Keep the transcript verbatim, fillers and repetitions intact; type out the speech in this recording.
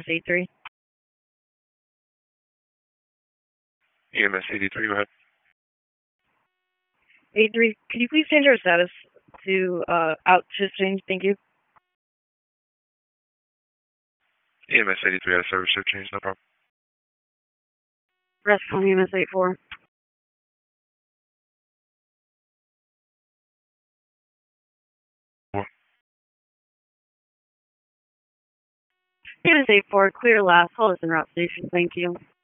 eighty-three. E M S eighty-three, go ahead. eighty-three, could you please change our status to uh, out shift change? Thank you. E M S eighty-three out of service shift change, no problem. Rest on E M S eighty-four. Four. E M S eighty-four, clear last, hold us in route station, thank you.